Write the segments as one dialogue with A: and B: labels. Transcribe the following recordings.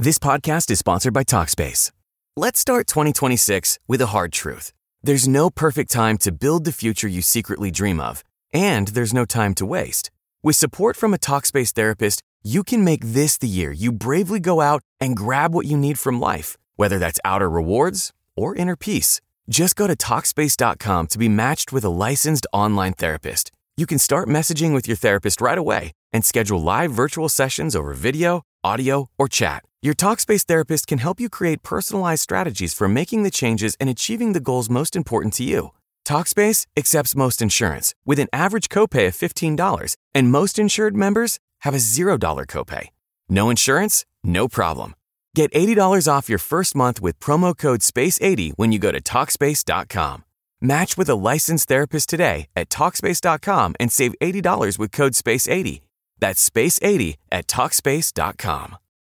A: This podcast is sponsored by Talkspace. Let's start 2026 with a hard truth. There's no perfect time to build the future you secretly dream of, and there's no time to waste. With support from a Talkspace therapist, you can make this the year you bravely go out and grab what you need from life, whether that's outer rewards or inner peace. Just go to Talkspace.com to be matched with a licensed online therapist. You can start messaging with your therapist right away and schedule live virtual sessions over video, audio, or chat. Your Talkspace therapist can help you create personalized strategies for making the changes and achieving the goals most important to you. Talkspace accepts most insurance with an average copay of $15, and most insured members have a $0 copay. No insurance? No problem. Get $80 off your first month with promo code SPACE80 when you go to Talkspace.com. Match with a licensed therapist today at Talkspace.com and save $80 with code SPACE80. That's SPACE80 at Talkspace.com.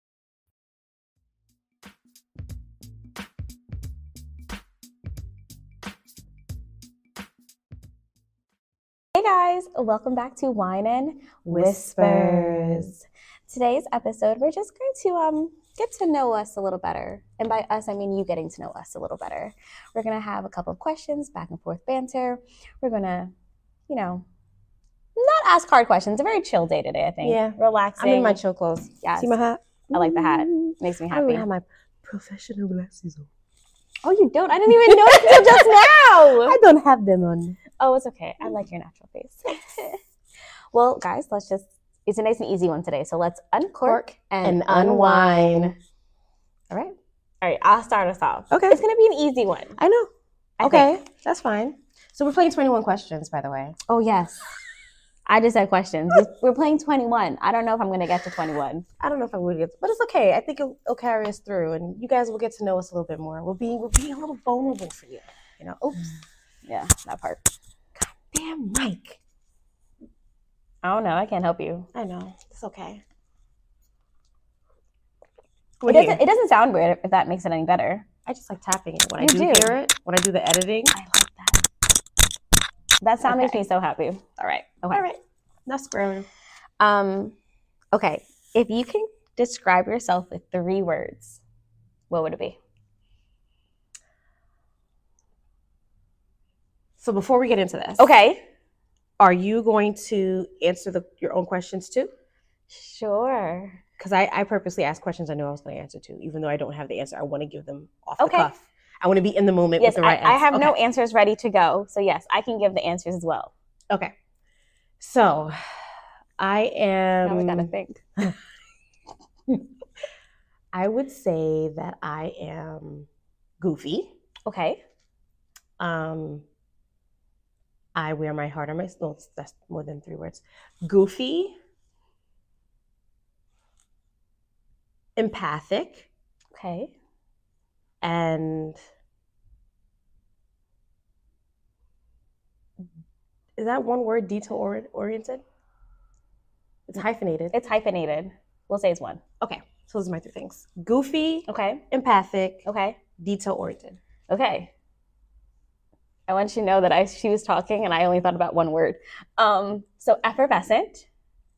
B: Hey guys, welcome back to Wine and Whispers. Today's episode, we're just going to get to know us a little better. And by us, I mean you getting to know us a little better. We're going to have a couple of questions, back and forth banter. We're going to, not ask hard questions. A very chill day today, I think.
C: Yeah.
B: Relaxing.
C: I'm in my chill clothes.
B: Yes.
C: See my hat?
B: I like the hat. Makes me
C: I
B: happy.
C: don't have my professional glasses on.
B: Oh, you don't? I didn't even notice until just now.
C: I don't have them on.
B: Oh, it's okay. I like your natural face. Well, guys, it's a nice and easy one today. So let's uncork and unwind. All right, I'll start us off.
C: Okay.
B: It's going to be an easy one.
C: I know.
B: I
C: Okay,
B: think.
C: that's fine. So we're playing 21 questions, by the way.
B: Oh, yes. I just had questions. We're playing 21. I don't know if I'm going to get to 21.
C: I don't know if I would get, but it's okay. I think it'll carry us through, and you guys will get to know us a little bit more. We're being a little vulnerable for you. Oops.
B: Yeah, that part.
C: Damn, Mike.
B: I don't know. I can't help you.
C: I know. It's okay.
B: It doesn't sound weird if that makes it any better.
C: I just like tapping it when I
B: You
C: do
B: do.
C: hear it. When I do the editing.
B: I like that. That sound makes me so happy.
C: All right.
B: Okay.
C: All right. Now square.
B: Okay. If you can describe yourself with 3 words, what would it be?
C: So before we get into this,
B: Okay.
C: are you going to answer your own questions too?
B: Sure.
C: Because I purposely asked questions I knew I was going to answer to, even though I don't have the answer. I want to give them off the cuff. I want to be in the moment
B: Yes,
C: with the right answer.
B: I have no answers ready to go. So yes, I can give the answers as well.
C: Okay. So I am.
B: Now we gotta think.
C: I would say that I am goofy.
B: Okay.
C: I wear my heart on my sleeve. That's more than 3 words. Goofy. Empathic.
B: Okay.
C: And is that one word, detail oriented? It's hyphenated.
B: It's hyphenated. We'll say it's 1.
C: Okay, so those are my 3 things. Goofy,
B: Okay.
C: empathic,
B: Okay.
C: detail oriented.
B: Okay. I want you to know that she was talking and I only thought about 1 word. So effervescent.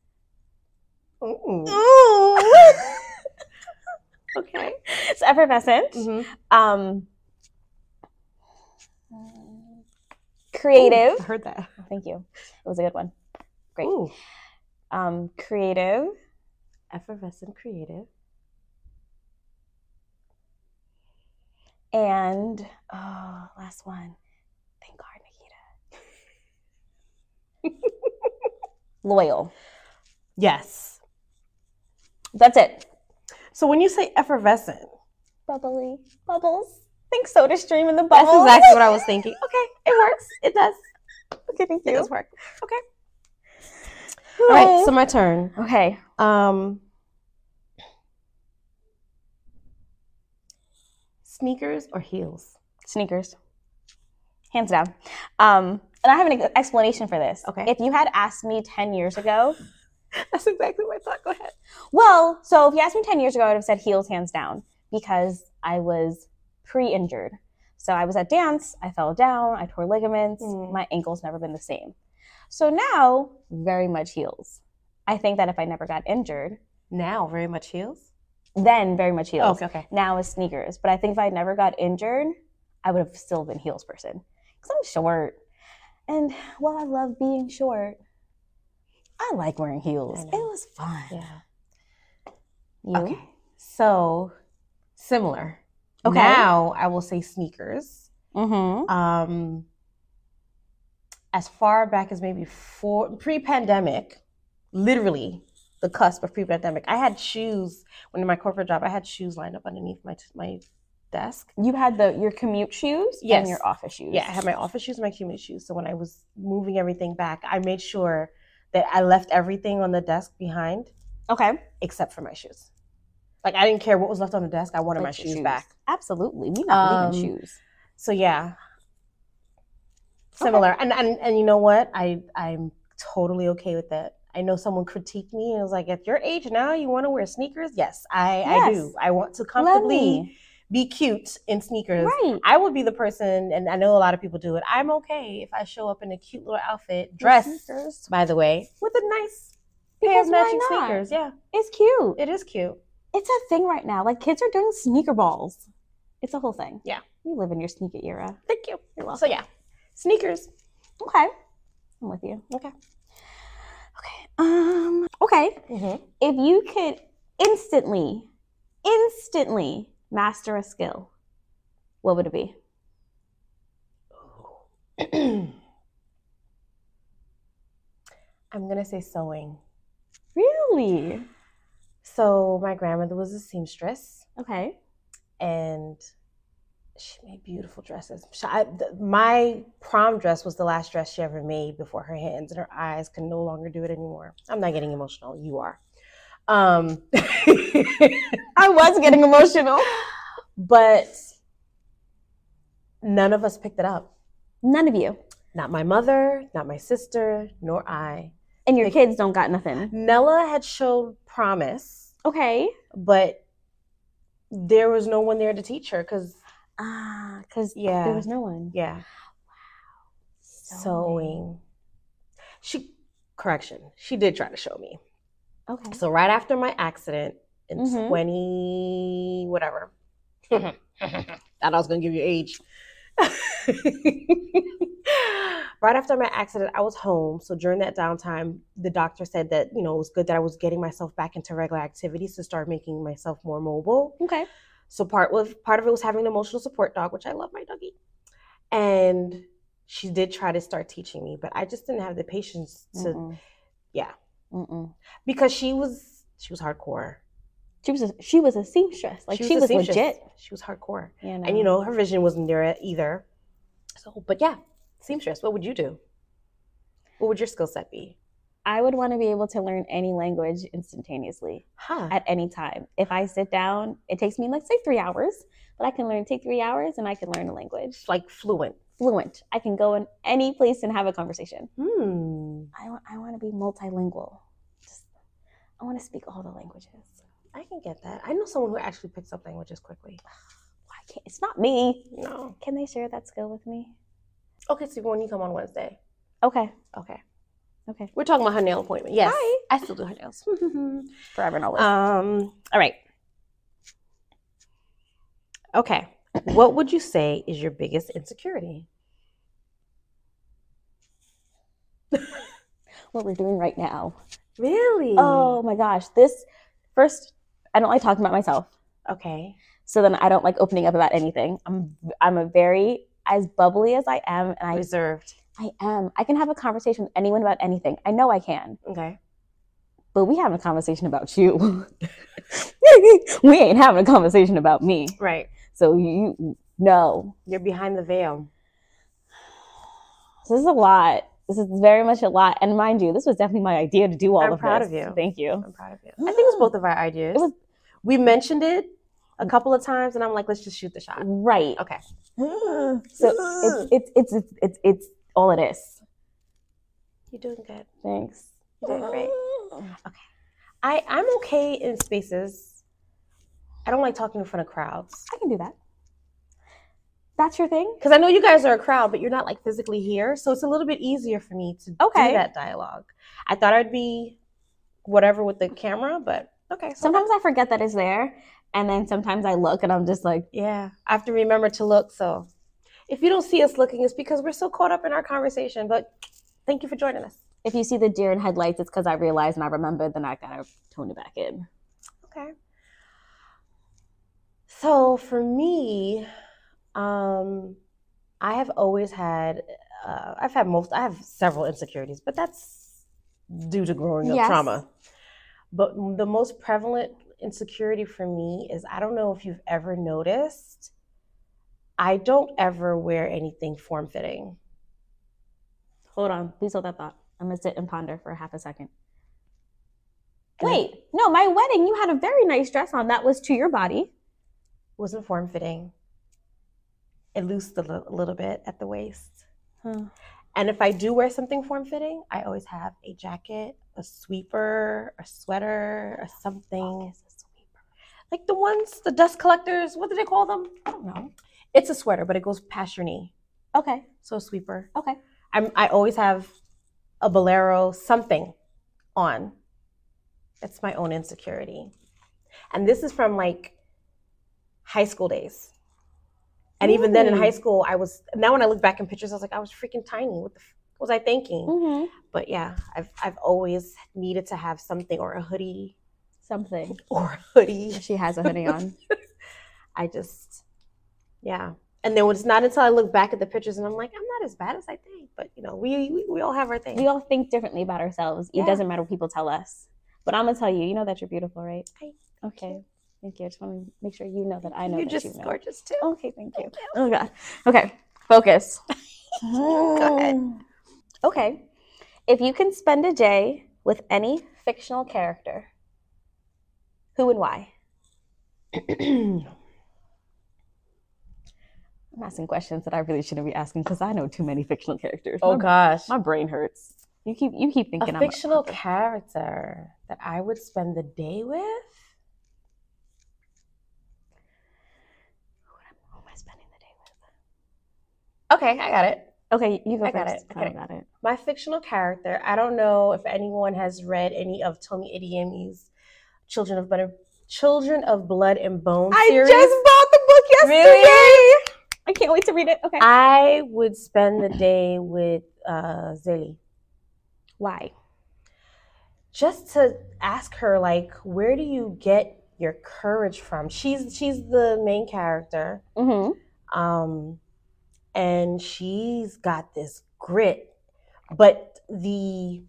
C: Ooh. Okay.
B: It's effervescent.
C: Mm-hmm.
B: Creative.
C: Ooh, I heard that.
B: Thank you. It was a good one. Great.
C: Ooh.
B: Creative.
C: Effervescent, creative.
B: And last one. Thank God, Nikita. Loyal.
C: Yes.
B: That's it.
C: So when you say effervescent,
B: Bubbly. Bubbles. Think Soda Stream in the bubbles.
C: that's exactly what I was thinking. Okay, it works. It does.
B: Okay, thank
C: It
B: you.
C: does work. Okay. All right, so my turn.
B: Okay.
C: Sneakers or heels?
B: Sneakers. Hands down. And I have an explanation for this.
C: Okay.
B: If you had asked me 10 years ago.
C: That's exactly what I thought. Go ahead.
B: Well, so if you asked me 10 years ago, I would have said heels hands down because I was pre-injured. So I was at dance, I fell down, I tore ligaments, my ankle's never been the same. So now, very much heels. I think that if I never got injured.
C: Now, very much heels?
B: Then very much heels.
C: Okay.
B: Now is sneakers. But I think if I never got injured, I would have still been heels person. Because I'm short. And while I love being short, I like wearing heels. It was fun.
C: Yeah.
B: You?
C: Okay. So similar.
B: Okay.
C: Now I will say sneakers.
B: Mm-hmm.
C: As far back as maybe pre-pandemic, literally the cusp of pre-pandemic, I had shoes. When in my corporate job, I had shoes lined up underneath my desk.
B: You had your commute shoes
C: Yes.
B: and your office shoes.
C: Yeah, I had my office shoes and my commute shoes. So when I was moving everything back, I made sure that I left everything on the desk behind
B: Okay.
C: except for my shoes. Like, I didn't care what was left on the desk. I wanted my
B: Like your
C: shoes back.
B: Absolutely. We not leaving shoes.
C: So yeah, similar. Okay. And you know what? I'm totally okay with that. I know someone critiqued me and was like, at your age now, you want to wear sneakers? Yes, I do. I want to comfortably be cute in sneakers.
B: Right.
C: I would be the person, and I know a lot of people do it. I'm okay if I show up in a cute little outfit, dressed, by the way, with a nice pair of matching sneakers. Yeah.
B: It's cute.
C: It is cute.
B: It's a thing right now. Like, kids are doing sneaker balls. It's a whole thing.
C: Yeah.
B: You live in your sneaker era.
C: Thank you.
B: You're welcome.
C: So yeah, sneakers.
B: Okay. I'm with you.
C: Okay.
B: Okay.
C: Mm-hmm.
B: If you could instantly master a skill, what would it be?
C: I'm going to say sewing.
B: Really?
C: So my grandmother was a seamstress.
B: Okay.
C: And she made beautiful dresses. My prom dress was the last dress she ever made before her hands and her eyes could no longer do it anymore. I'm not getting emotional. You are.
B: I was getting emotional.
C: But none of us picked it up.
B: None of you.
C: Not my mother, not my sister, nor I.
B: And your kids don't got nothing.
C: Nella had showed promise.
B: Okay.
C: But there was no one there to teach her because
B: there was no one.
C: Yeah. Wow. Sewing. She did try to show me.
B: Okay.
C: So right after my accident in 20 whatever. Thought I was gonna give you age. Right after my accident, I was home. So during that downtime, the doctor said that, it was good that I was getting myself back into regular activities to start making myself more mobile.
B: Okay.
C: So part of it was having an emotional support dog, which I love my doggy. And she did try to start teaching me, but I just didn't have the patience to, because she was hardcore.
B: She was a seamstress. Like, she was legit.
C: She was hardcore.
B: Yeah, no.
C: And her vision wasn't there either. So, but yeah, seamstress. What would you do? What would your skill set be?
B: I would want to be able to learn any language instantaneously at any time. If I sit down, it takes me, say 3 hours, but I can take 3 hours and I can learn a language.
C: Like fluent.
B: I can go in any place and have a conversation. I want to be multilingual. I want to speak all the languages.
C: I can get that. I know someone who actually picks up languages quickly.
B: Why can't? It's not me.
C: No.
B: Can they share that skill with me?
C: Okay, so when you come on Wednesday.
B: Okay.
C: We're talking about her nail appointment. Yes.
B: Hi.
C: I still do her nails.
B: Forever and always.
C: All right. Okay. What would you say is your biggest insecurity?
B: What we're doing right now.
C: Really?
B: Oh my gosh. First, I don't like talking about myself.
C: Okay.
B: So then I don't like opening up about anything. I'm a very, as bubbly as I am, and
C: reserved.
B: I am. I can have a conversation with anyone about anything. I know I can.
C: Okay.
B: But we have a conversation about you. We ain't having a conversation about me.
C: Right.
B: So you're
C: behind the veil.
B: So this is a lot. This is very much a lot. And mind you, this was definitely my idea to do all of this.
C: I'm proud of you.
B: Thank you.
C: I'm proud of you. I think it was both of our ideas. We mentioned it a couple of times, and I'm like, let's just shoot the shot.
B: Right.
C: Okay.
B: So it's all it is.
C: You're doing good.
B: Thanks.
C: You're doing great. Okay. I'm okay in spaces. I don't like talking in front of crowds.
B: I can do that. That's your thing?
C: Because I know you guys are a crowd, but you're not physically here. So it's a little bit easier for me to do that dialogue. I thought I'd be whatever with the camera, but Okay. So
B: Sometimes I forget that it's there, and then sometimes I look and I'm just like,
C: yeah, I have to remember to look. So if you don't see us looking, it's because we're so caught up in our conversation. But thank you for joining us.
B: if you see the deer in headlights, it's because I realized and I remembered, then I gotta tone it back in.
C: Okay. So for me, I have always had, I have several insecurities, but that's due to growing up trauma. But the most prevalent insecurity for me is, I don't know if you've ever noticed, I don't ever wear anything form-fitting.
B: Hold on. Please hold that thought. I'm going to sit and ponder for half a second. Wait. No, my wedding, you had a very nice dress on. That was to your body.
C: Wasn't form-fitting. It loosed a little bit at the waist. And if I do wear something form-fitting, I always have a jacket, a sweeper, a sweater, or something.
B: What is a sweeper?
C: Like the ones, the dust collectors, what do they call them?
B: I don't know.
C: It's a sweater, but it goes past your knee.
B: Okay.
C: So a sweeper.
B: Okay.
C: I always have a bolero, something on. That's my own insecurity. And this is from like high school days. And even then in high school, now when I look back in pictures, I was like, I was freaking tiny. What was I thinking?
B: Mm-hmm.
C: But yeah, I've always needed to have something, or a hoodie.
B: Something.
C: Or a hoodie.
B: She has a hoodie on.
C: Yeah. And then it's not until I look back at the pictures and I'm like, I'm not as bad as I think. But you know, we all have our things.
B: We all think differently about ourselves.
C: Yeah.
B: It doesn't matter what people tell us. But I'm going to tell you, you know that you're beautiful, right?
C: Okay.
B: Thank you. I just want to make sure you know that I know
C: You're
B: that
C: just
B: you know.
C: gorgeous too.
B: Okay, thank you. Oh, God. Okay, focus.
C: Go ahead.
B: Okay. If you can spend a day with any fictional character, who and why? I'm asking questions that I really shouldn't be asking because I know too many fictional characters.
C: Oh gosh.
B: My brain hurts. You keep thinking
C: A fictional character that I would spend the day with?
B: Who am I spending the day with?
C: Okay, I got it.
B: Okay, you go
C: I
B: first.
C: got it.
B: I don't got it.
C: My fictional character, I don't know if anyone has read any of Tomi Adeyemi's Children of Blood and Bone series.
B: I just bought the book yesterday.
C: Really?
B: I can't wait to read it. Okay.
C: I would spend the day with Zélie.
B: Why?
C: Just to ask her, like, where do you get your courage from? She's the main character.
B: Mm-hmm.
C: And she's got this grit, but the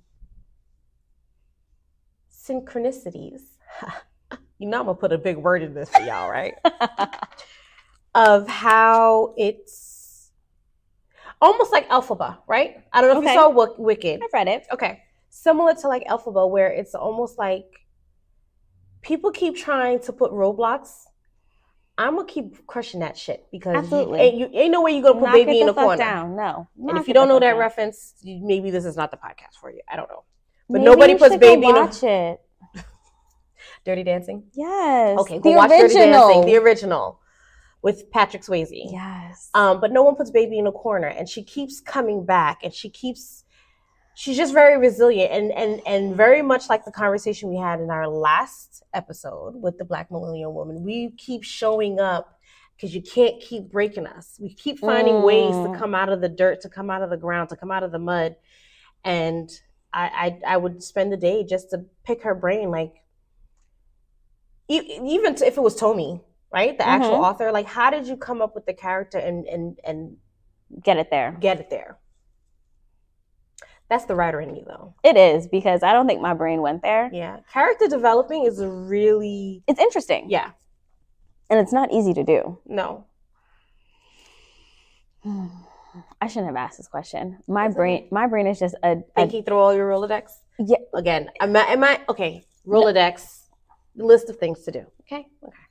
C: synchronicities, you know I'm gonna put a big word in this for y'all, right? Of how it's almost like Elphaba, right? I don't know if you saw Wicked.
B: I've read it.
C: Okay. Similar to like Elphaba, where it's almost like people keep trying to put roadblocks. I'm gonna keep crushing that shit because
B: Absolutely.
C: ain't no way you're gonna put baby in a corner.
B: Down. No.
C: And if you don't know that reference, maybe this is not the podcast for you. I don't know. But
B: maybe
C: nobody puts baby in a
B: watch it.
C: Dirty Dancing?
B: Yes.
C: Okay, go watch Dirty Dancing, the original with Patrick Swayze.
B: Yes.
C: But no one puts baby in a corner, and she keeps coming back, and she's just very resilient and very much like the conversation we had in our last episode with the Black Millennial Woman. We keep showing up because you can't keep breaking us. We keep finding ways to come out of the dirt, to come out of the ground, to come out of the mud. And I would spend the day just to pick her brain, like even if it was Tomi, right? The actual author, like how did you come up with the character and
B: get it there?
C: Get it there. That's the writer in me, though.
B: It is, because I don't think my brain went there.
C: Yeah. Character developing is
B: it's interesting.
C: Yeah.
B: And it's not easy to do.
C: No.
B: I shouldn't have asked this question. My brain is just
C: thinking through all your Rolodex?
B: Yeah.
C: Again, okay, Rolodex, list of things to do. Okay?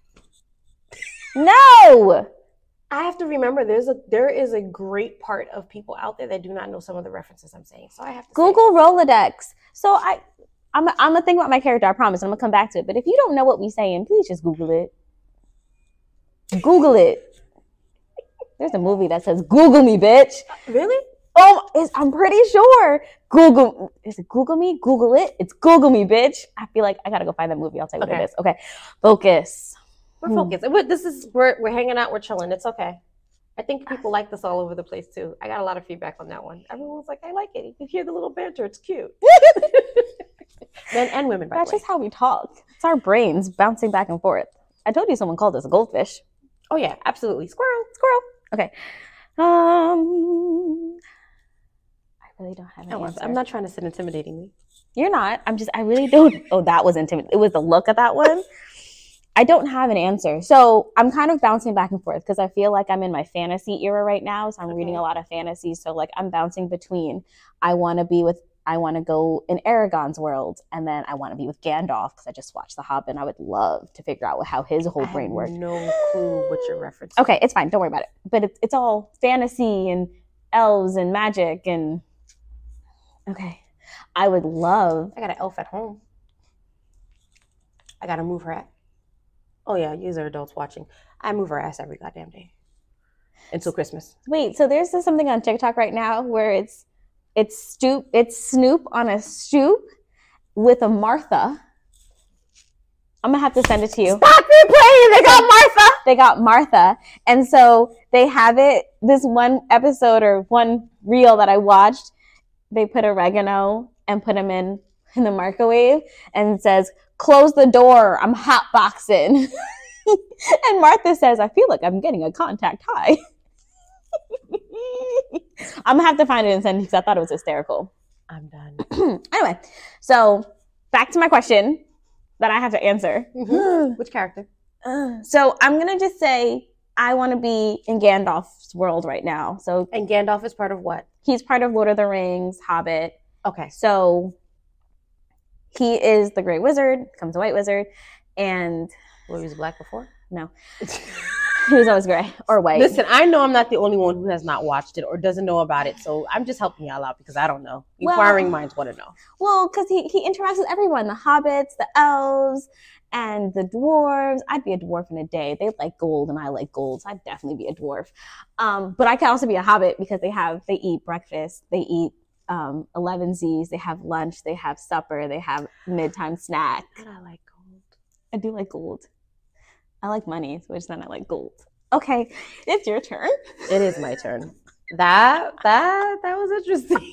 B: No!
C: I have to remember there is a great part of people out there that do not know some of the references I'm saying. So I have to
B: Google Rolodex. So I'm gonna think about my character, I promise. I'm gonna come back to it. But if you don't know what we saying, please just Google it. Google it. There's a movie that says, Google me, bitch.
C: Really?
B: I'm pretty sure. Google. Is it Google Me? Google it. It's Google Me, bitch. I feel like I gotta go find that movie. I'll tell you what it is. Okay. Focus.
C: We're focused. We're hanging out. We're chilling. It's okay. I think people like this all over the place too. I got a lot of feedback on that one. Everyone's like, I like it. You can hear the little banter. It's cute. Men and women, by the way.
B: That's just how we talk. It's our brains bouncing back and forth. I told you someone called us a goldfish.
C: Oh yeah, absolutely. Squirrel.
B: Okay. I really don't have an answer.
C: I'm not trying to sit intimidatingly.
B: You're not. I really don't. Oh, that was intimidating. It was the look of that one. I don't have an answer. So I'm kind of bouncing back and forth because I feel like I'm in my fantasy era right now. So I'm reading a lot of fantasies. So like I'm bouncing between I want to go in Aragorn's world, and then I want to be with Gandalf because I just watched The Hobbit and I would love to figure out how his whole brain works.
C: No clue what you're referencing.
B: Okay, it's fine. Don't worry about it. But it's all fantasy and elves and magic and okay. I would love.
C: I got an elf at home. I got to move her at. Oh yeah, you are adults watching. I move her ass every goddamn day until Christmas.
B: Wait, so there's something on TikTok right now where it's Snoop on a stoop with a Martha. I'm gonna have to send it to you.
C: Stop replaying.
B: They got Martha, and so they have it. This one episode or one reel that I watched, they put oregano and put them in the microwave, and it says, "Close the door. I'm hotboxing." And Martha says, "I feel like I'm getting a contact high." I'm gonna have to find it and send it because I thought it was hysterical.
C: I'm done.
B: Anyway, so back to my question that I have to answer.
C: Mm-hmm. Which character?
B: So I'm gonna just say I want to be in Gandalf's world right now. So
C: and Gandalf is part of what?
B: He's part of Lord of the Rings, Hobbit.
C: Okay.
B: So he is the Grey Wizard, becomes a White Wizard, and
C: well, he was black before?
B: No. He was always gray or white.
C: Listen, I know I'm not the only one who has not watched it or doesn't know about it, so I'm just helping y'all out because I don't know. Inquiring minds want to know.
B: Well, because he interacts with everyone, the hobbits, the elves, and the dwarves. I'd be a dwarf in a day. They like gold and I like gold, so I'd definitely be a dwarf. But I can also be a hobbit because they eat breakfast, they eat 11sies, they have lunch, they have supper, they have midtime snack.
C: And I like gold.
B: I do like gold. I like money, which then I like gold. Okay, it's your turn.
C: It is my turn. That was interesting.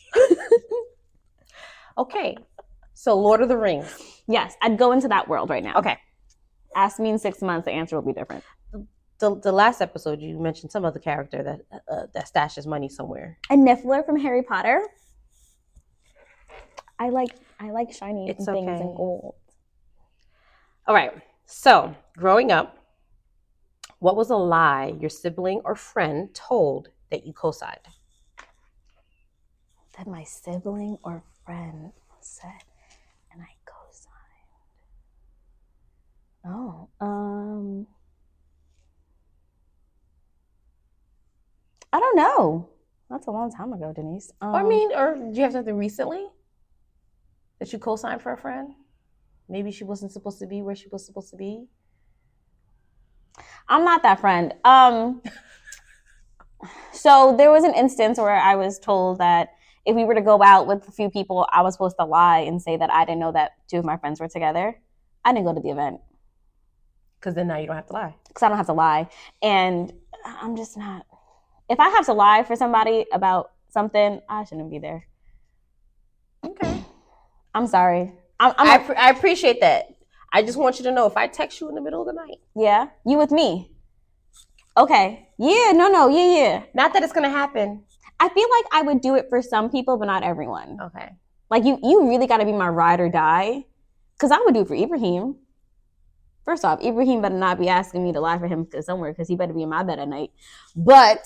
C: Okay, so Lord of the Rings.
B: Yes, I'd go into that world right now.
C: Okay.
B: Ask me in 6 months, the answer will be different.
C: The last episode, you mentioned some other character that stashes money somewhere.
B: A Niffler from Harry Potter. I like shiny things and gold.
C: All right. So, growing up, what was a lie your sibling or friend told that you co-signed?
B: That my sibling or friend said, and I co-signed. I don't know. That's a long time ago, Denise.
C: Or do you have something recently that you co-signed for a friend? Maybe she wasn't supposed to be where she was supposed to be.
B: I'm not that friend. So there was an instance where I was told that if we were to go out with a few people, I was supposed to lie and say that I didn't know that two of my friends were together. I didn't go to the event.
C: Because then now you don't have to lie.
B: Because I don't have to lie. And I'm just not. If I have to lie for somebody about something, I shouldn't be there.
C: Okay.
B: I'm sorry.
C: I appreciate that. I just want you to know if I text you in the middle of the night.
B: Yeah? You with me? Okay. Yeah, no. Yeah.
C: Not that it's going to happen.
B: I feel like I would do it for some people, but not everyone.
C: Okay.
B: Like, you really got to be my ride or die. Because I would do it for Ibrahim. First off, Ibrahim better not be asking me to lie for him somewhere because he better be in my bed at night. But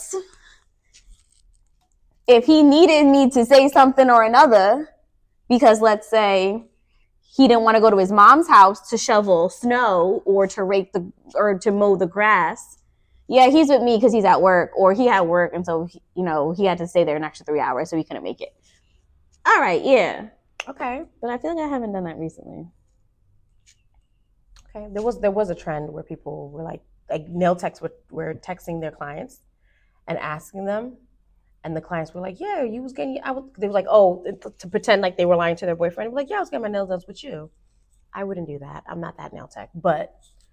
B: if he needed me to say something or another, because let's say he didn't want to go to his mom's house to shovel snow or to mow the grass. Yeah, he's with me because he's at work, or he had work, and so he had to stay there an extra 3 hours, so he couldn't make it. All right, yeah,
C: okay,
B: but I feel like I haven't done that recently.
C: Okay, there was a trend where people were like nail techs were texting their clients and asking them, And the clients were like, yeah, you was getting, they were like, oh, to pretend like they were lying to their boyfriend. Like, yeah, I was getting my nails done with you. I wouldn't do that. I'm not that nail tech, but.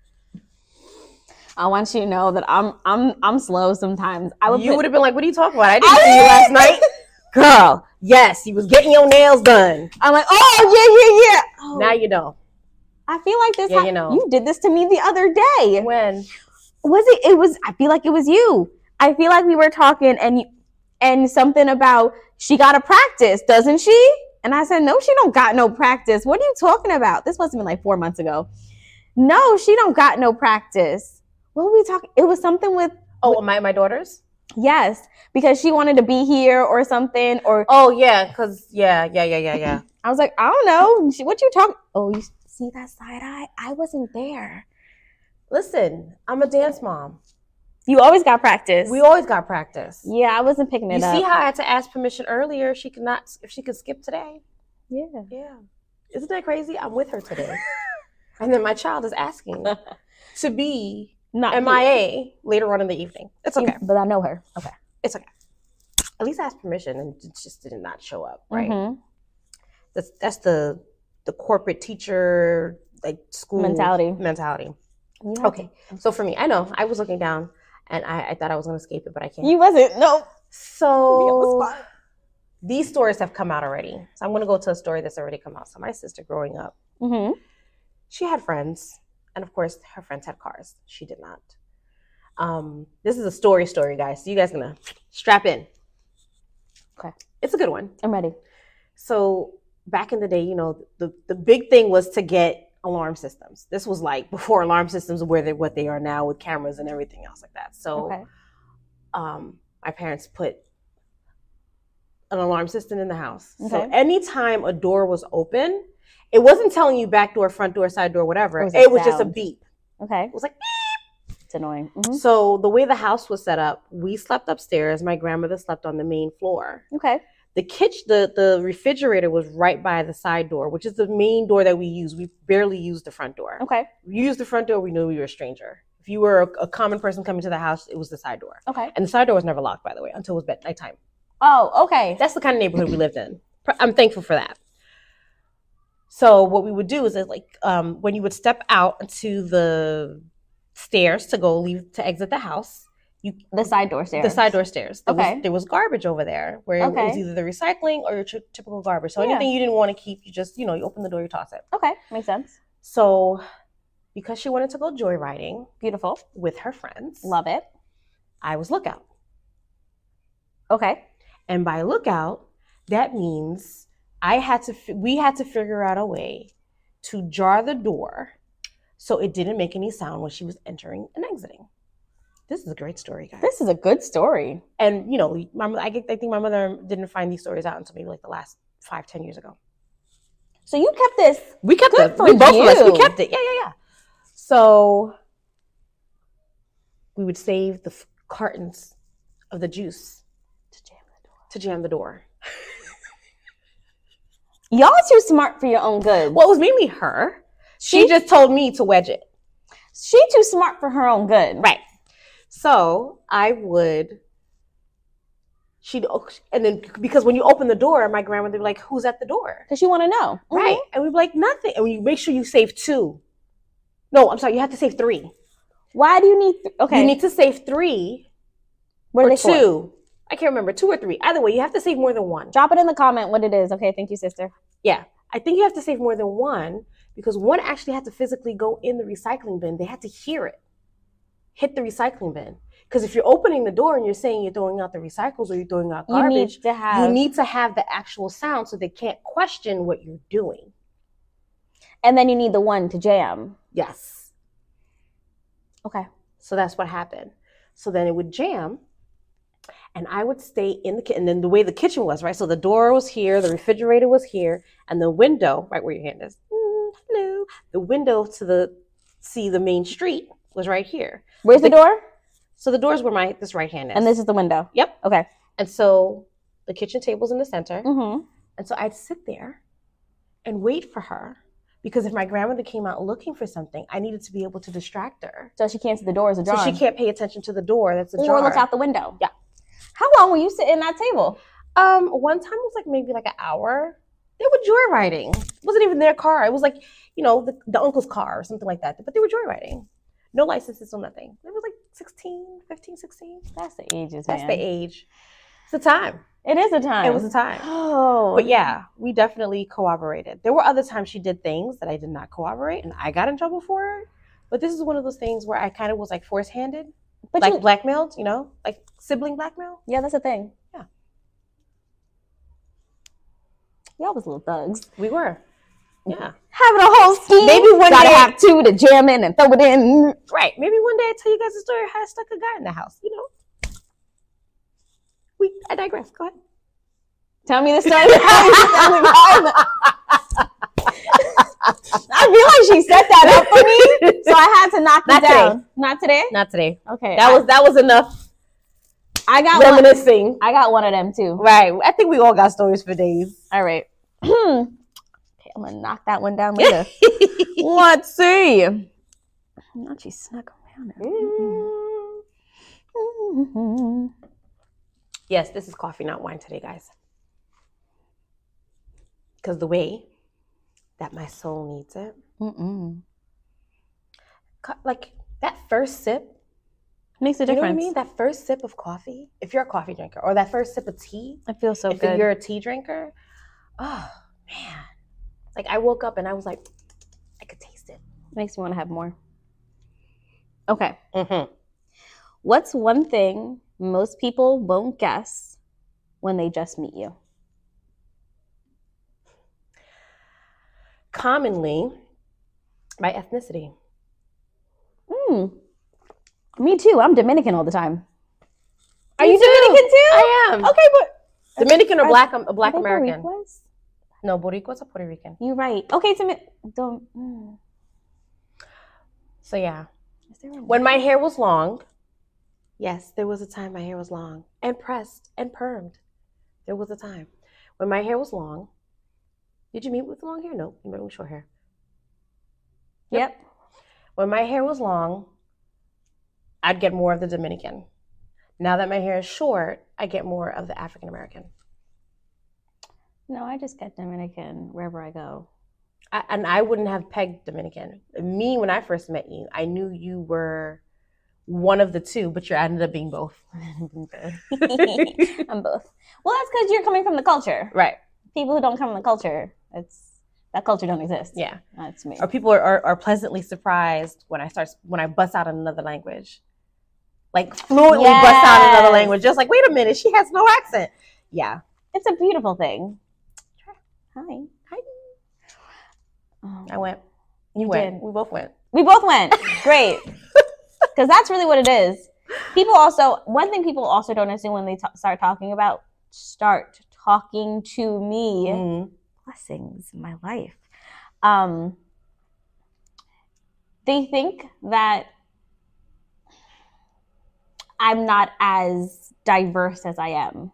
B: I want you to know that I'm slow sometimes.
C: You would have been like, what are you talking about? I didn't see you last night. Girl, yes, you was getting your nails done.
B: I'm like, oh, yeah. Oh.
C: Now you know.
B: I feel like this.
C: Yeah, you know.
B: You did this to me the other day.
C: When?
B: Was it? It was, I feel like it was you. I feel like we were talking and something about she got to practice, doesn't she? And I said, no, she don't got no practice. What are you talking about? This must have been like 4 months ago. No, she don't got no practice. What were we talking? It was something with.
C: Oh, my daughters?
B: Yes, because she wanted to be here or something. Or
C: oh, yeah, because, yeah.
B: I was like, I don't know. What you talking? Oh, you see that side eye? I wasn't there.
C: Listen, I'm a dance mom.
B: You always got practice.
C: We always got practice.
B: Yeah, I wasn't picking it up.
C: You see how I had to ask permission earlier if she could skip today?
B: Yeah.
C: Yeah. Isn't that crazy? I'm with her today. And then my child is asking to be not MIA later on in the evening. It's okay.
B: But I know her. Okay.
C: It's okay. At least ask permission and it just did not show up, right? Mm-hmm. That's the corporate teacher, like school mentality. Yeah. Okay. So for me, I know I was looking down and I thought I was going to escape it, but I can't.
B: You wasn't. No.
C: So these stories have come out already. So I'm going to go to a story that's already come out. So my sister growing up, she had friends. And of course, her friends had cars. She did not. This is a story, guys. So you guys are going to strap in.
B: Okay.
C: It's a good one.
B: I'm ready.
C: So back in the day, you know, the big thing was to get alarm systems. This was like before alarm systems were what they are now with cameras and everything else like that. So my parents put an alarm system in the house. Okay. So anytime a door was open, it wasn't telling you back door, front door, side door, whatever. It was just a beep.
B: Okay.
C: It was like beep.
B: It's annoying.
C: Mm-hmm. So the way the house was set up, we slept upstairs. My grandmother slept on the main floor.
B: Okay.
C: The kitchen, the refrigerator was right by the side door, which is the main door that we use. We barely use the front door.
B: Okay.
C: We used the front door, we knew we were a stranger. If you were a common person coming to the house, it was the side door.
B: Okay.
C: And the side door was never locked, by the way, until it was nighttime.
B: Oh, okay.
C: That's the kind of neighborhood we lived in. I'm thankful for that. So what we would do is like when you would step out to the stairs to exit the house,
B: the side door stairs.
C: The side door stairs.
B: There
C: was garbage over there where it was either the recycling or your typical garbage. So anything you didn't want to keep, you just, you open the door, you toss it.
B: Okay, makes sense.
C: So because she wanted to go joyriding.
B: Beautiful.
C: With her friends.
B: Love it.
C: I was lookout.
B: Okay.
C: And by lookout, that means we had to figure out a way to jar the door so it didn't make any sound when she was entering and exiting. This is a great story, guys.
B: This is a good story.
C: And, I think my mother didn't find these stories out until maybe like the last 5-10 years ago.
B: So you kept this.
C: We kept it.
B: Both of us.
C: We kept it. Yeah. So we would save the cartons of the juice to jam the door.
B: Y'all too smart for your own good.
C: Well, it was mainly her. She just told me to wedge it.
B: She too smart for her own good.
C: Right. So and then because when you open the door, my grandmother would be like, who's at the door?
B: Because you want to know. Mm-hmm.
C: Right. And we'd be like, nothing. And you make sure you save 2. No, I'm sorry. You have to save 3.
B: Why do you need okay.
C: You need to save 3
B: or 2.
C: For? I can't remember, 2 or 3. Either way, you have to save more than 1.
B: Drop it in the comment what it is. Okay, thank you, sister.
C: Yeah. I think you have to save more than 1 because 1 actually had to physically go in the recycling bin. They had to hear it hit the recycling bin. Because if you're opening the door and you're saying you're throwing out the recycles or you're throwing out garbage, you need to have the actual sound so they can't question what you're doing.
B: And then you need the 1 to jam.
C: Yes.
B: Okay.
C: So that's what happened. So then it would jam. And I would stay in the kitchen. And then the way the kitchen was, right? So the door was here, the refrigerator was here, and the window, right where your hand is, hello, the window to the main street was right here.
B: Where's the door?
C: So the doors where this right hand is.
B: And this is the window?
C: Yep.
B: Okay.
C: And so the kitchen table's in the center.
B: Mm-hmm.
C: And so I'd sit there and wait for her. Because if my grandmother came out looking for something, I needed to be able to distract her.
B: So she can't see the door is ajar.
C: So she can't pay attention to the door that's ajar.
B: Or look out the window.
C: Yeah.
B: How long were you sitting at that table?
C: One time it was like maybe like an hour. They were joyriding. It wasn't even their car. It was like, the uncle's car or something like that. But they were joyriding. No licenses, no nothing. It was like 15, 16.
B: That's the ages,
C: That's
B: man.
C: the age. It's a time.
B: It is a time.
C: It was a time.
B: Oh.
C: But yeah, we definitely cooperated. There were other times she did things that I did not cooperate and I got in trouble for it. But this is one of those things where I kind of was like force-handed.
B: But
C: like blackmailed, like sibling blackmail.
B: Yeah, that's a thing.
C: Yeah.
B: Y'all was little thugs.
C: We were. Yeah.
B: Having a whole scheme.
C: Maybe one
B: Gotta
C: day.
B: have two to jam in and throw it in.
C: Right. Maybe one day I tell you guys a story of how I stuck a guy in the house. I digress. Go ahead.
B: Tell me the story. I feel like she set that up for me, so I had to knock it down. Not today.
C: Not today.
B: Okay.
C: That was enough.
B: I got
C: reminiscing.
B: I got one of them too.
C: Right. I think we all got stories for days.
B: All right. Okay, I'm gonna knock that one down later. Let's see. Not she snuck around.
C: Yes, this is coffee, not wine today, guys. Because the way that my soul needs it. Like that first sip.
B: Makes a difference.
C: You know what I mean? That first sip of coffee, if you're a coffee drinker, or that first sip of tea.
B: It feels so good.
C: If you're a tea drinker, oh, man. Like I woke up and I was like, I could taste it.
B: Makes me want to have more. Okay. What's one thing most people won't guess when they just meet you?
C: Commonly, by ethnicity.
B: Me too. I'm Dominican all the time. Are
C: Me
B: you
C: too.
B: Dominican too?
C: I am.
B: Okay, but
C: Dominican or black
B: are
C: American?
B: Boricuas?
C: No, Boricuas are Puerto Rican.
B: You're right. Okay,
C: So yeah.
B: Is there
C: When my hair was long, yes, there was a time my hair was long and pressed and permed. There was a time when my hair was long. Did you meet with long hair? No, you met with short hair.
B: Yep.
C: When my hair was long, I'd get more of the Dominican. Now that my hair is short, I get more of the African American.
B: No, I just get Dominican wherever I go.
C: And I wouldn't have pegged Dominican. Me, when I first met you, I knew you were one of the two, but you ended up being both.
B: I'm both. Well, that's because you're coming from the culture.
C: Right.
B: People who don't come from the culture, that culture don't exist.
C: Yeah.
B: That's me.
C: Or people are pleasantly surprised when I bust out in another language. Like fluently bust out in another language. Just like, wait a minute, she has no accent. Yeah.
B: It's a beautiful thing. Hi.
C: I went.
B: You
C: went.
B: did.
C: We both went.
B: We both went. Great. Because that's really what it is. One thing people also don't assume when they start talking to me, blessings in my life. They think that I'm not as diverse as I am.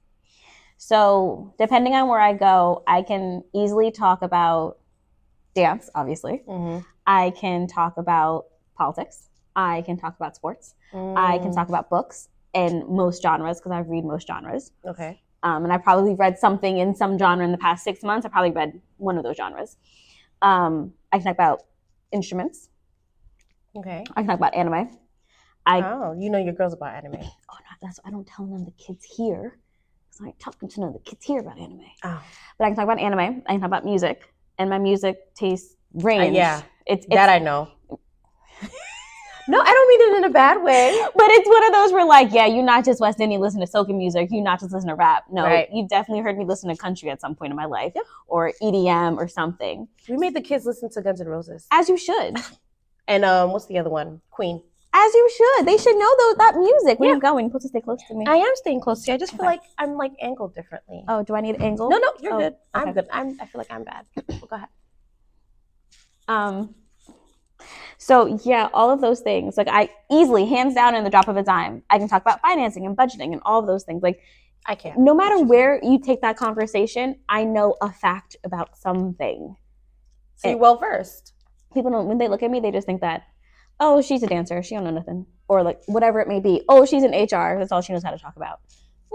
B: So depending on where I go, I can easily talk about dance, obviously. I can talk about politics. I can talk about sports. I can talk about books in most genres because I read most genres.
C: Okay.
B: And I probably read something in some genre in the past 6 months. I probably read one of those genres. I can talk about instruments.
C: Okay.
B: I can talk about anime.
C: You know your girls about anime.
B: Oh, no, that's I don't tell them the kids here. So I talk to the kids here about anime.
C: Oh.
B: But I can talk about anime. I can talk about music. And my music taste range.
C: Yeah.
B: It's
C: that I know. No, I don't mean it in a bad way.
B: But it's one of those where like, yeah, you're not just West Indian listen to soca music. You not just listen to rap. No, You've definitely heard me listen to country at some point in my life. Yep. Or EDM or something.
C: We made the kids listen to Guns N' Roses.
B: As you should.
C: And what's the other one? Queen.
B: As you should. They should know that music. Where you going? You're supposed to stay close to me.
C: I am staying close to you. I just feel like I'm like angled differently.
B: Oh, do I need an angle?
C: No, you're good.
B: Okay.
C: I'm good. I feel like I'm bad. Well, go ahead.
B: So yeah, all of those things, like I easily, hands down in the drop of a dime, I can talk about financing and budgeting and all of those things. Like
C: I can't.
B: No matter where you take that conversation, I know a fact about something.
C: So you're well versed.
B: People don't, when they look at me, they just think that, oh, she's a dancer. She don't know nothing. Or like whatever it may be. Oh, she's in HR. That's all she knows how to talk about.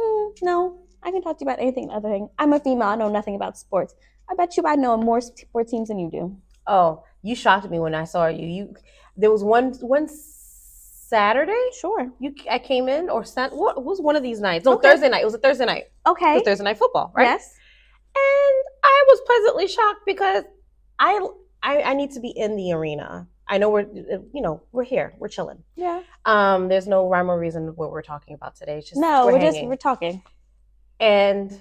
B: No, I can talk to you about anything and other thing. I'm a female. I know nothing about sports. I bet you I know more sport teams than you do.
C: Oh, you shocked me when I saw you. There was one Saturday.
B: Sure.
C: I came in what was one of these nights? No,
B: Okay.
C: Thursday night. It was a Thursday night. It
B: Okay.
C: was Thursday night football, right?
B: Yes.
C: And I was pleasantly shocked because I need to be in the arena. I know we're here. We're chilling.
B: Yeah.
C: There's no rhyme or reason what we're talking about today. It's just
B: we're talking.
C: And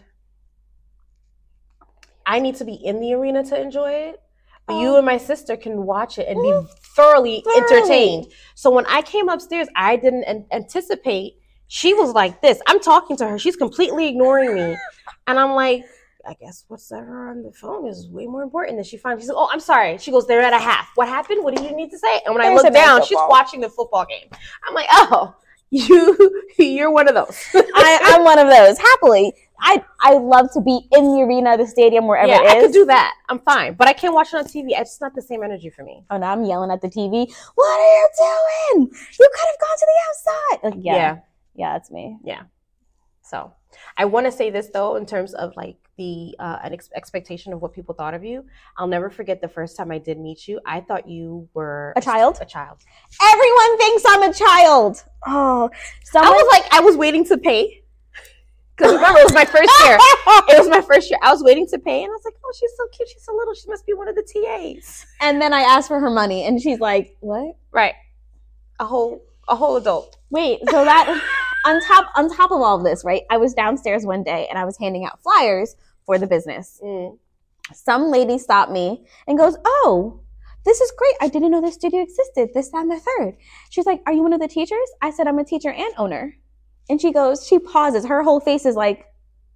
C: I need to be in the arena to enjoy it. But you and my sister can watch it and be thoroughly entertained. So when I came upstairs, I didn't anticipate. She was like this. I'm talking to her. She's completely ignoring me. And I'm like, I guess whatever on the phone is way more important than she finds. She's like, oh, I'm sorry. She goes, they're at a half. What happened? What do you need to say? And when I look down, she's watching the football game. I'm like, oh, you're one of those.
B: I'm one of those. Happily. I love to be in the arena, the stadium, wherever it is.
C: I could do that. I'm fine. But I can't watch it on TV. It's not the same energy for me.
B: Oh, now I'm yelling at the TV. What are you doing? You could have gone to the outside. Like, yeah, that's me.
C: Yeah. So I want to say this, though, in terms of like the an expectation of what people thought of you. I'll never forget the first time I did meet you. I thought you were
B: a child.
C: A child.
B: Everyone thinks I'm a child. Oh,
C: I was waiting to pay. Because remember, it was my first year. I was waiting to pay, and I was like, oh, she's so cute. She's so little. She must be one of the TAs.
B: And then I asked for her money, and she's like, what?
C: Right. A whole adult.
B: Wait, so that on top of all of this, right? I was downstairs one day, and I was handing out flyers for the business. Some lady stopped me and goes, oh, this is great. I didn't know this studio existed. This, that, and the third. She's like, are you one of the teachers? I said, I'm a teacher and owner. And she pauses. Her whole face is like,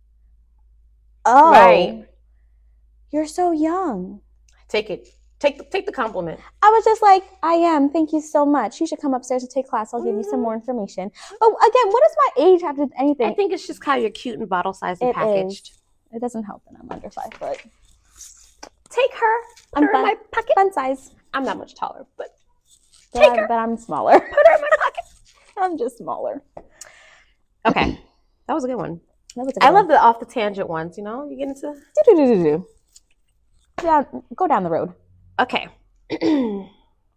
B: oh, right. You're so young.
C: Take it. Take the compliment.
B: I was just like, I am. Thank you so much. You should come upstairs and take class. I'll give you some more information. But again, what does my age have to do with anything?
C: I think it's just how you're cute and bottle sized and packaged.
B: It doesn't help that I'm under 5 foot.
C: Take her. Put her in my pocket.
B: Fun size.
C: I'm not much taller, but
B: take her. But I'm smaller.
C: Put her in my pocket.
B: I'm just smaller.
C: Okay, that was a good one. I love the off the tangent ones. You know, you get into
B: Yeah, go down the road.
C: Okay.
B: I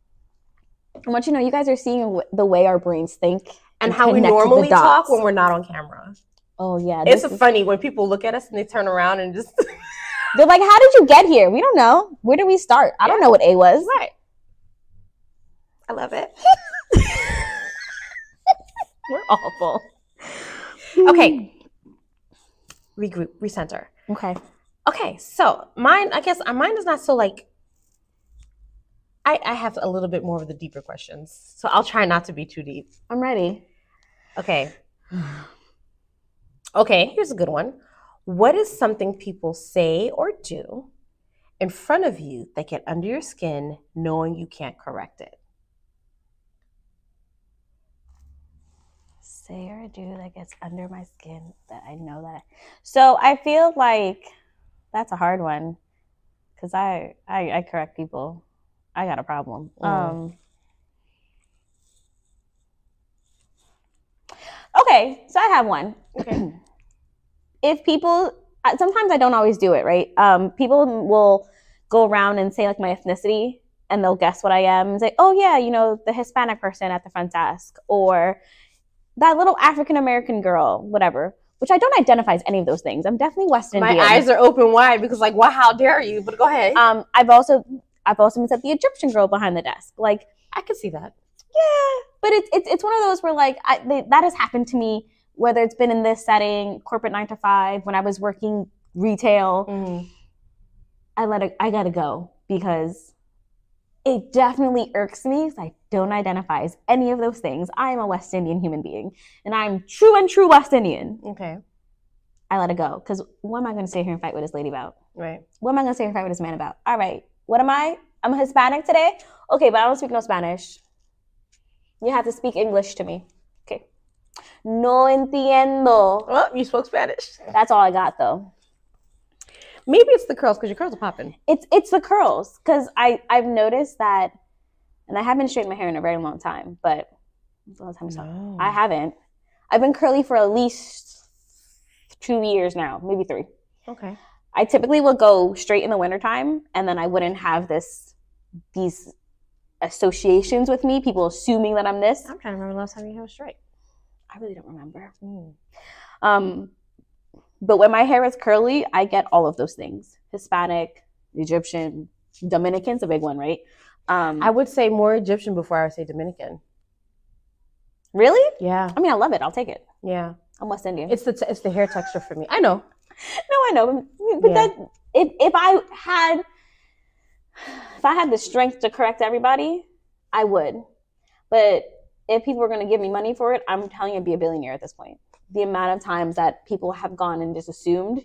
B: want you to know, you guys are seeing the way our brains think
C: and how we normally talk when we're not on camera.
B: Oh yeah,
C: it's funny when people look at us and they turn around and just
B: they're like, "How did you get here?" We don't know. Where did we start? I don't know what A was.
C: Right. I love it.
B: We're awful.
C: Okay. Regroup, recenter. Okay, so mine is not so like, I have a little bit more of the deeper questions. So I'll try not to be too deep.
B: I'm ready.
C: Okay. Okay, here's a good one. What is something people say or do in front of you that get under your skin knowing you can't correct it?
B: Say or do that gets under my skin that I know that. So I feel like that's a hard one because I correct people. I got a problem. Okay, so I have one.
C: Okay.
B: If people, sometimes I don't always do it, right? People will go around and say like my ethnicity and they'll guess what I am and say, oh yeah, you know, the Hispanic person at the front desk or that little African-American girl, whatever, which I don't identify as any of those things. I'm definitely West Indian.
C: My eyes are open wide because like, wow, how dare you? But go ahead.
B: I've also been said the Egyptian girl behind the desk. Like,
C: I could see that.
B: Yeah, but it's one of those where like that has happened to me, whether it's been in this setting, corporate 9 to 5, when I was working retail.
C: Mm-hmm.
B: I gotta go because it definitely irks me because I don't identify as any of those things. I am a West Indian human being, and I'm true West Indian.
C: Okay.
B: I let it go because what am I going to sit here and fight with this lady about?
C: Right.
B: What am I going to sit here and fight with this man about? All right. What am I? I'm a Hispanic today? Okay, but I don't speak no Spanish. You have to speak English to me. Okay. No entiendo.
C: Oh, you spoke Spanish.
B: That's all I got, though.
C: Maybe it's the curls because your curls are popping.
B: It's the curls because I've noticed that, and I haven't straightened my hair in a very long time, but
C: No.
B: I haven't. I've been curly for at least 2 years now, maybe 3.
C: Okay.
B: I typically would go straight in the wintertime, and then I wouldn't have these associations with me, people assuming that I'm this.
C: I'm trying to remember the last time you hair was straight.
B: I really don't remember. But when my hair is curly, I get all of those things. Hispanic, Egyptian, Dominican's a big one, right?
C: I would say more Egyptian before I would say Dominican.
B: Really?
C: Yeah.
B: I mean, I love it. I'll take it.
C: Yeah.
B: I'm West Indian.
C: It's the hair texture for me. I know.
B: No, I know. But that if I had the strength to correct everybody, I would. But if people were going to give me money for it, I'm telling you, I'd be a billionaire at this point. The amount of times that people have gone and just assumed,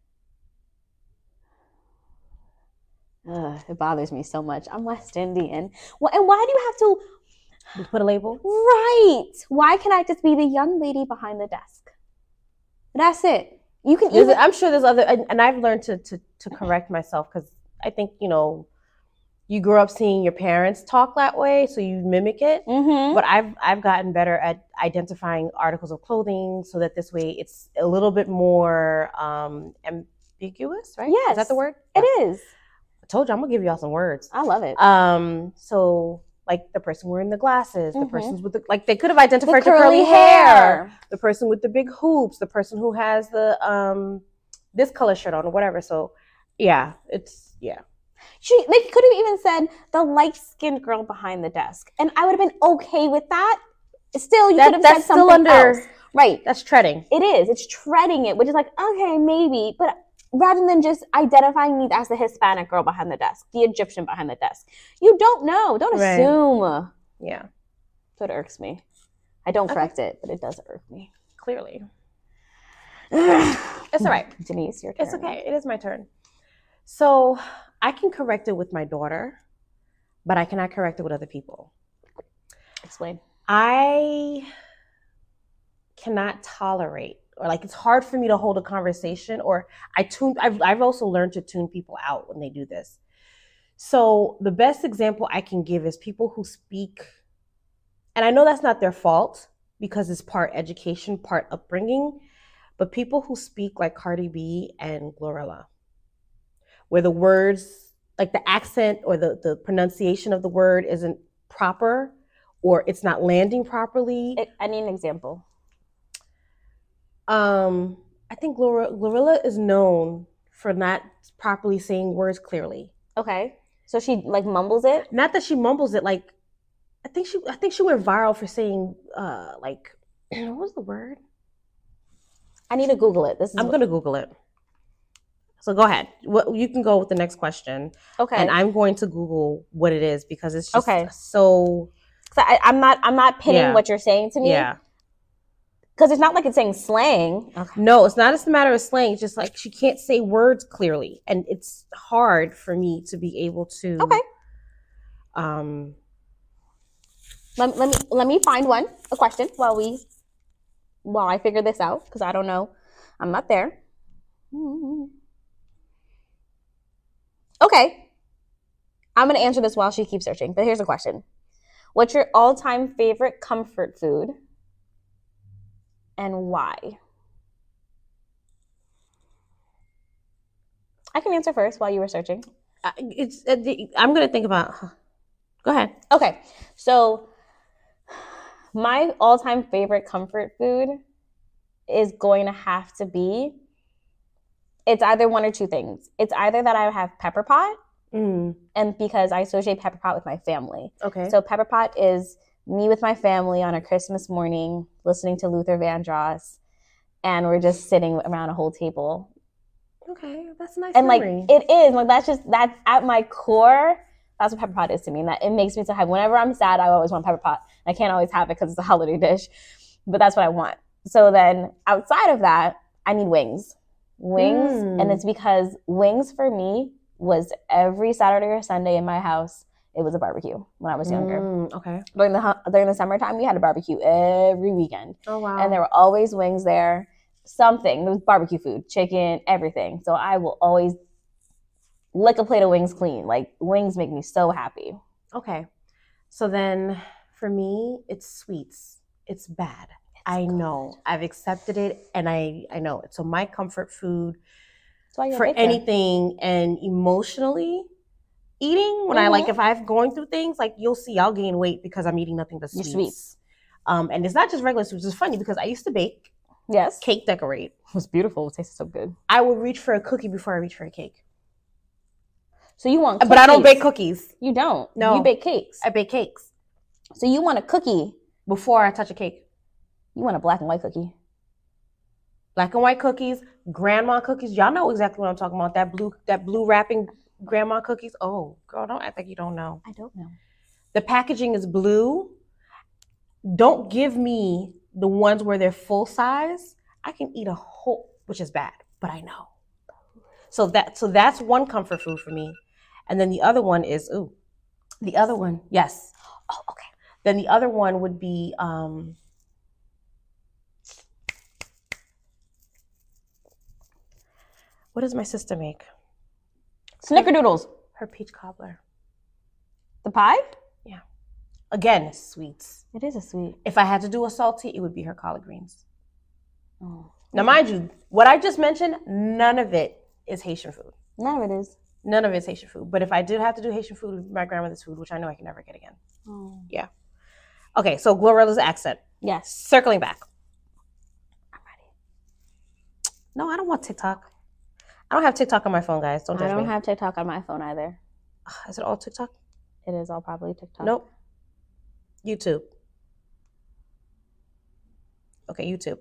B: it bothers me so much. I'm West Indian. Well, and why do you have to
C: put a label?
B: Right. Why can't I just be the young lady behind the desk? That's it. You can even.
C: I'm sure there's other, and I've learned to correct myself because I think, you grew up seeing your parents talk that way, so you mimic it.
B: Mm-hmm.
C: But I've gotten better at identifying articles of clothing so that this way it's a little bit more ambiguous, right?
B: Yes.
C: Is that the word?
B: It is.
C: I told you I'm gonna give y'all some words.
B: I love it.
C: So like the person wearing the glasses, the person's with they could have identified
B: the
C: your curly hair, the person with the big hoops, the person who has the this color shirt on or whatever. So yeah.
B: They could have even said the light-skinned girl behind the desk, and I would have been okay with that. Still, you could have said something else. Right.
C: That's treading.
B: It is. It's treading it, which is like, okay, maybe. But rather than just identifying me as the Hispanic girl behind the desk, the Egyptian behind the desk, you don't know. Don't assume.
C: Yeah.
B: So it irks me. I don't correct it, but it does irk me.
C: Clearly. It's all right.
B: Denise, your turn.
C: It's okay. It is my turn. So I can correct it with my daughter, but I cannot correct it with other people.
B: Explain.
C: I cannot tolerate, or like it's hard for me to hold a conversation, or I've also learned to tune people out when they do this. So the best example I can give is people who speak, and I know that's not their fault because it's part education, part upbringing, but people who speak like Cardi B and Glorilla, where the words, like the accent or the pronunciation of the word isn't proper or it's not landing properly.
B: I need an example.
C: I think Glorilla is known for not properly saying words clearly.
B: Okay. So she like mumbles it?
C: Not that she mumbles it, like I think she went viral for saying like what was the word?
B: I need to Google it.
C: I'm gonna Google it. So go ahead. You can go with the next question.
B: Okay.
C: And I'm going to Google what it is because it's just
B: so I'm not pinning what you're saying to me.
C: Yeah.
B: Because it's not like it's saying slang.
C: Okay. No, it's not just a matter of slang. It's just like she can't say words clearly. And it's hard for me to be able to
B: Let me find a question while I figure this out, because I don't know. I'm not there. Okay. I'm going to answer this while she keeps searching, but here's a question. What's your all-time favorite comfort food and why? I can answer first while you were searching.
C: I'm going to think about. Go ahead.
B: Okay. So my all-time favorite comfort food is going to have to be, it's either one or two things. It's either that I have pepper pot, and because I associate pepper pot with my family.
C: Okay.
B: So pepper pot is me with my family on a Christmas morning listening to Luther Vandross, and we're just sitting around a whole table.
C: Okay, that's a nice
B: and
C: memory.
B: Like it is like that's at my core. That's what pepper pot is to me. And that it makes me so happy. Whenever I'm sad, I always want pepper pot. I can't always have it because it's a holiday dish, but that's what I want. So then outside of that, I need wings. And it's because wings for me was every Saturday or Sunday in my house. It was a barbecue when I was younger.
C: Okay.
B: During the summertime, we had a barbecue every weekend.
C: Oh wow!
B: And there were always wings there. Something, there was barbecue food, chicken, everything. So I will always lick a plate of wings clean. Like wings make me so happy.
C: Okay. So then for me, it's sweets. It's bad. I know. I've accepted it, and I know it. So my comfort food for anything and emotionally eating, when if I'm going through things, like you'll see I'll gain weight because I'm eating nothing but sweets. And it's not just regular sweets. It's funny because I used to bake.
B: Yes.
C: Cake decorate.
B: It was beautiful. It tasted so good.
C: I would reach for a cookie before I reach for a cake.
B: So you want cookies.
C: But I don't bake cookies.
B: You don't?
C: No.
B: You bake cakes.
C: I bake cakes.
B: So you want a cookie
C: before I touch a cake.
B: You want a black and white cookie.
C: Black and white cookies, grandma cookies. Y'all know exactly what I'm talking about. That blue wrapping grandma cookies. Oh, girl, don't act like you don't know.
B: I don't know.
C: The packaging is blue. Don't give me the ones where they're full size. I can eat a whole, which is bad, but I know. So that's one comfort food for me. And then the other one is, the other one, yes.
B: Oh, okay.
C: Then the other one would be, what does my sister make?
B: Snickerdoodles.
C: Her peach cobbler.
B: The pie?
C: Yeah. Again, sweets.
B: It is a sweet.
C: If I had to do a salty, it would be her collard greens.
B: Oh.
C: Now, mind you, what I just mentioned, none of it is Haitian food.
B: None of it is.
C: None of it is Haitian food. But if I did have to do Haitian food, it would be my grandmother's food, which I know I can never get again.
B: Oh.
C: Yeah. Okay, so Glorilla's accent.
B: Yes.
C: Circling back.
B: I'm ready.
C: No, I don't want TikTok. I don't have TikTok on my phone, guys. Don't judge me.
B: I don't have TikTok on my phone either.
C: Is it all TikTok?
B: It is all probably TikTok.
C: Nope. YouTube. Okay, YouTube.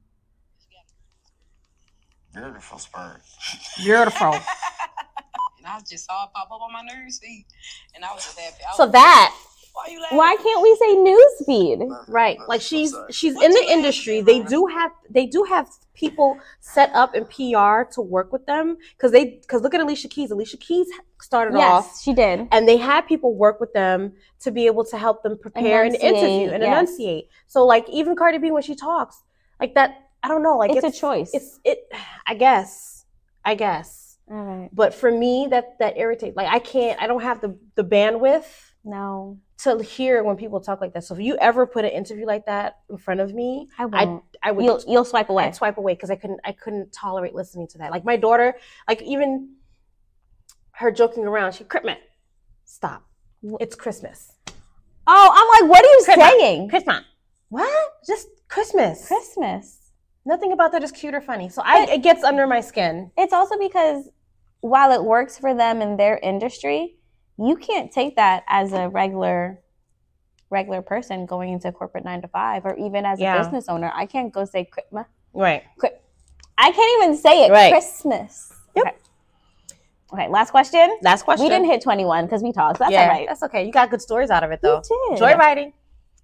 D: Beautiful Spurs.
C: Beautiful.
D: And I just saw it pop up on my news feed, and I was just happy. Why you laughing?
B: Why can't we say newsfeed?
C: Right, like she's in the industry. They do have people set up in PR to work with them because look at Alicia Keys. Alicia Keys started off.
B: Yes, she did.
C: And they had people work with them to be able to help them prepare an interview and enunciate. So like even Cardi B when she talks, like that, I don't know, like
B: it's a choice.
C: I guess.
B: All right.
C: But for me, that irritates. Like I don't have the bandwidth.
B: No.
C: To hear when people talk like that. So if you ever put an interview like that in front of me,
B: I won't.
C: I would.
B: You'll swipe away.
C: I'd swipe away because I couldn't tolerate listening to that. Like my daughter, like even her joking around, Christmas. Stop. It's Christmas.
B: Oh, I'm like, what are you saying?
C: Christmas. What? Just Christmas.
B: Christmas.
C: Nothing about that is cute or funny. So it gets under my skin.
B: It's also because while it works for them in their industry, you can't take that as a regular person going into corporate 9 to 5, or even as a business owner. I can't go say Christmas.
C: Right.
B: I can't even say it.
C: Right.
B: Christmas.
C: Yep.
B: Okay. Last question.
C: We
B: We didn't hit 21 because we talked. That's all right.
C: That's okay. You got good stories out of it though.
B: You did.
C: Joy writing.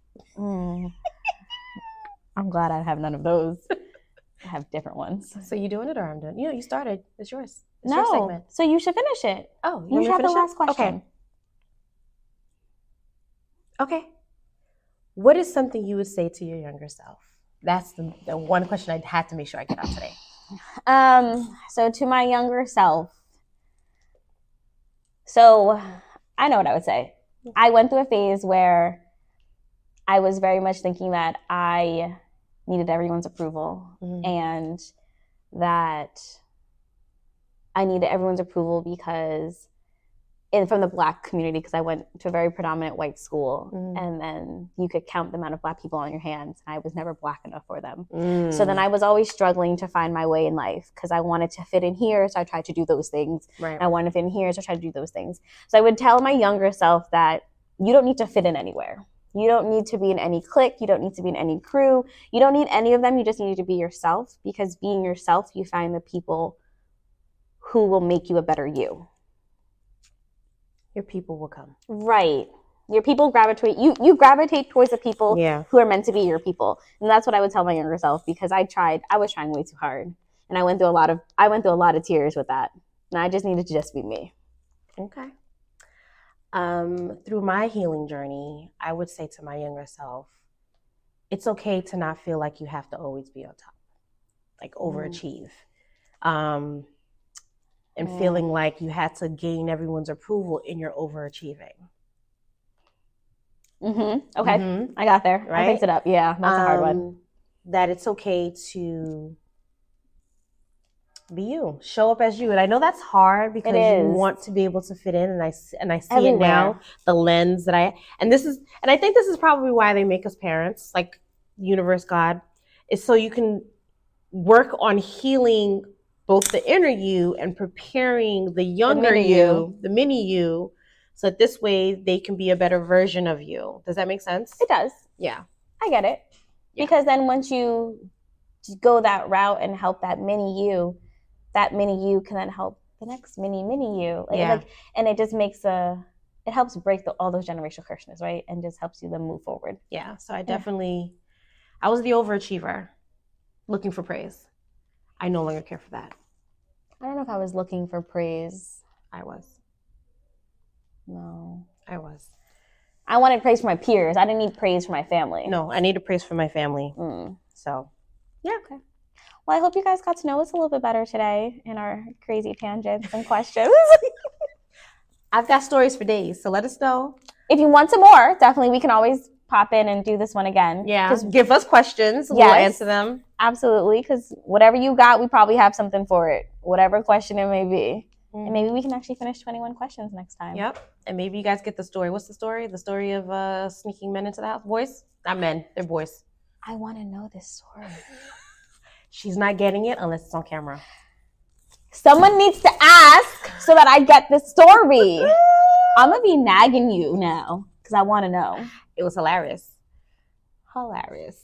B: I'm glad I have none of those. I have different ones.
C: So you doing it or I'm doing it? You started. It's yours. It's
B: your
C: segment.
B: So you should finish it.
C: Oh,
B: you should have the last question.
C: Okay. What is something you would say to your younger self? That's the one question I had to make sure I get out today.
B: So to my younger self. So I know what I would say. I went through a phase where I was very much thinking that I needed everyone's approval and that I needed everyone's approval because from the Black community, because I went to a very predominant white school and then you could count the amount of Black people on your hands. I was never Black enough for them. So then I was always struggling to find my way in life because I wanted to fit in here. So I tried to do those things.
C: Right.
B: I wanted to fit in here. So I tried to do those things. So I would tell my younger self that you don't need to fit in anywhere. You don't need to be in any clique. You don't need to be in any crew. You don't need any of them. You just need to be yourself, because being yourself, you find the people who will make you a better you.
C: Your people will come.
B: Right. Your people gravitate. You gravitate towards the people who are meant to be your people. And that's what I would tell my younger self, because I was trying way too hard. And I went through a lot of tears with that. And I just needed to just be me.
C: Okay. Through my healing journey, I would say to my younger self, it's okay to not feel like you have to always be on top, like overachieve. And feeling like you had to gain everyone's approval in your overachieving.
B: Okay. I got there. Right? I picked it up. Yeah, that's a hard one.
C: that it's okay to be you, show up as you. And I know that's hard because you want to be able to fit in, and I see everywhere. It now, the lens that I think this is probably why they make us parents, like universe, God, is so you can work on healing both the inner you and preparing the younger the mini you, so that this way they can be a better version of you. Does that make sense?
B: It does.
C: Yeah.
B: I get it. Yeah. Because then once you go that route and help that mini you can then help the next mini you. And it just makes it helps break all those generational curses, right? And just helps you then move forward.
C: Yeah. So I was the overachiever looking for praise. I no longer care for that.
B: I don't know if I was looking for praise.
C: I was.
B: No.
C: I was.
B: I wanted praise from my peers. I didn't need praise from my family.
C: No, I needed praise from my family. So, yeah.
B: Okay. Well, I hope you guys got to know us a little bit better today in our crazy tangents and questions.
C: I've got stories for days, so let us know.
B: If you want some more, definitely we can always pop in and do this one again.
C: Yeah, give us questions. We'll answer them.
B: Absolutely, because whatever you got, we probably have something for it. Whatever question it may be. And maybe we can actually finish 21 questions next time.
C: Yep. And maybe you guys get the story. What's the story? The story of sneaking men into the house? Boys? Not men. They're boys.
B: I want to know this story.
C: She's not getting it unless it's on camera.
B: Someone needs to ask so that I get the story. I'm going to be nagging you now because I want to know.
C: It was hilarious.
B: Hilarious.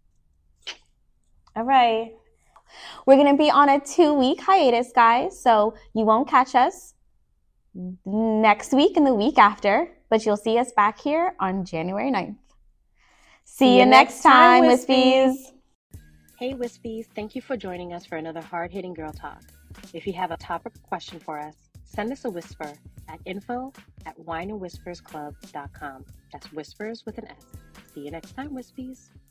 B: All right. We're going to be on a 2-week hiatus, guys. So you won't catch us next week and the week after, but you'll see us back here on January 9th. See you next time, Wispies.
C: Hey, Wispies. Thank you for joining us for another hard-hitting girl talk. If you have a topic or question for us, send us a whisper at info@wineandwhispersclub.com. That's whispers with an S. See you next time, Wispies.